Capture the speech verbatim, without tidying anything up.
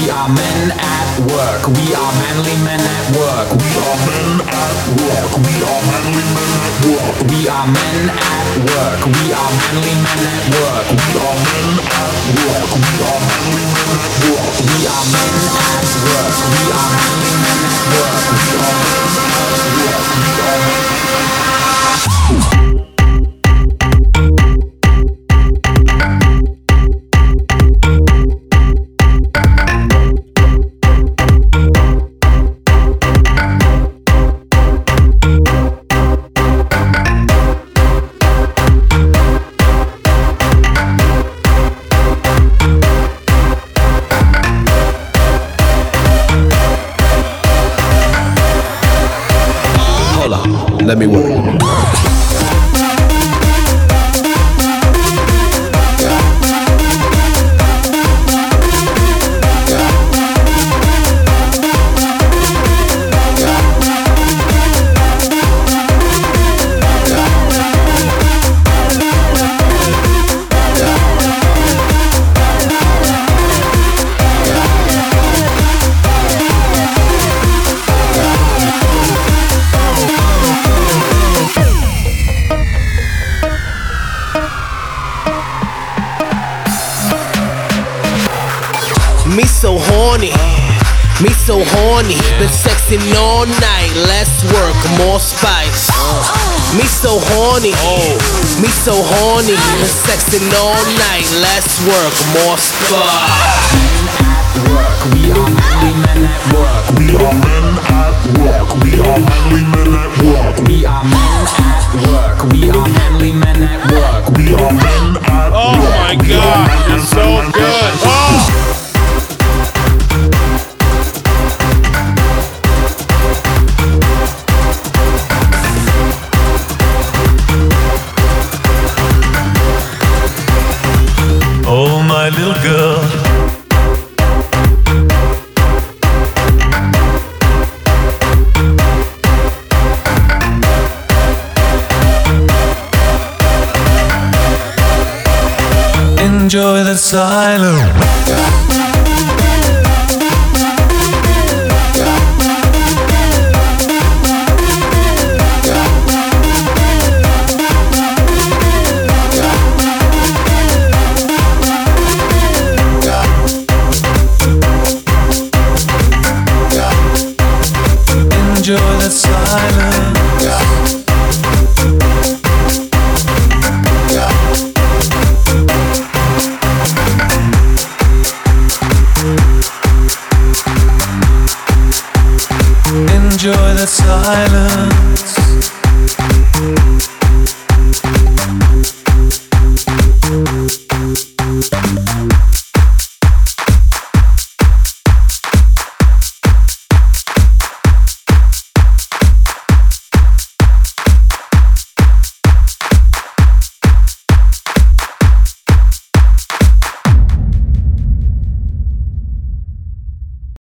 We are men at work. We are manly men at work. We are men at work. We are manly men at work. We are men at work. We are manly men at work. We are men at work. We are manly men at work. We are men at work. We are manly men at work. We are men at work. We are men. Let me work. Me so horny, me so horny, been sexing all night, less work, more spice. Me so horny, me so horny, been sexing all night, less work, more spice. We are manly men at work. We are men at work. We are manly men at work. We are men at work. We are manly men at work. We are men at work. Oh my God, it's so good. Oh. Oh, my little girl. Enjoy the silence. Enjoy the silence. Enjoy the silence.